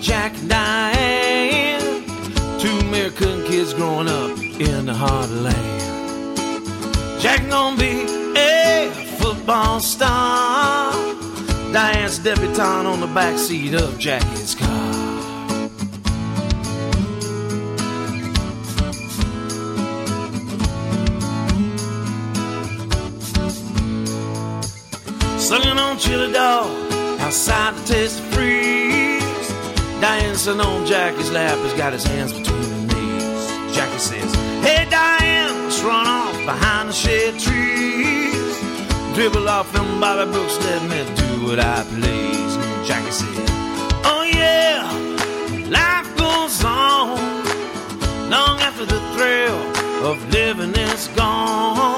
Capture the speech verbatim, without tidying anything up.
Jack and Diane, two American kids growing up in the heart of the land. Jack gonna be a football star, Diane's debutante on the backseat of Jackie's car. Sucking on chili dog outside the Tasty Freeze. Diane sitting on Jackie's lap, has got his hands between her knees. Jackie says, hey Diane, let's run off behind the shade trees. Dribble off them Bobby Brooks, let me do what I please. And Jackie said, oh yeah, life goes on long after the thrill of living is gone.